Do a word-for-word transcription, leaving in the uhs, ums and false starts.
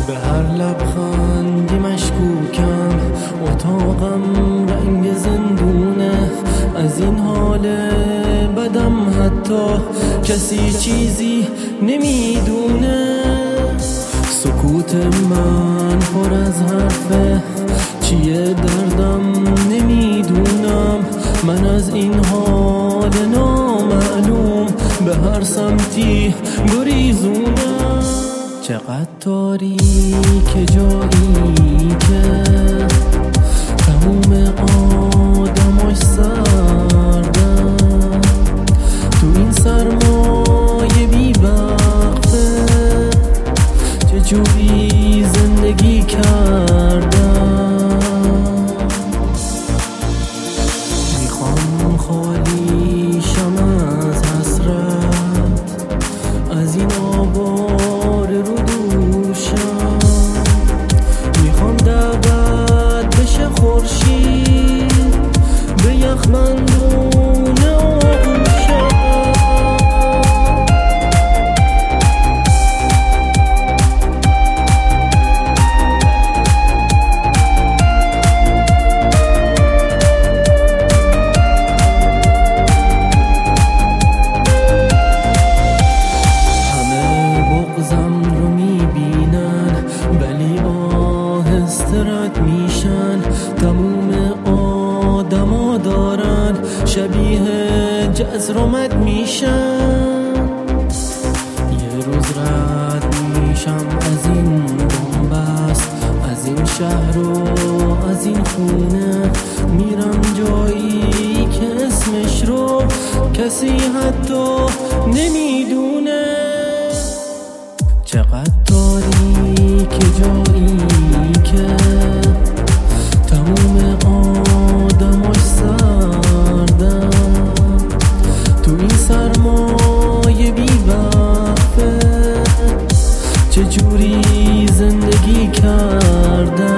به هر لبخندی مشکوکم، اتاقم رنگ زندونه. از این حال بدم حتی کسی چیزی نمیدونه. سکوت من پر از حرفه، چیه دردم نمیدونم. من از این حال نامعلوم به هر سمتی گریزونم. چقدر تاریک جایی که تموم آدماش سردن، تو این سرمایه بی وقفه چجوری زندگی کردن. میخوام خالی شم از حسرت، از این آوار رو دوشم. میخوام دعوت بشه خورشید به یخ بندونه آغوشم. رد میشن، تموم آدما دارن شبیه جزرومت میشن. یه روز رد میشم از این بنبست، از این شهر و از این خونه. میرم جایی که اسمش رو کسی حتی نمیدونه. چقدر تاریک جایی که تموم آدماش سردن، تو این سرمایه بی وقفه چجوری زندگی کردن.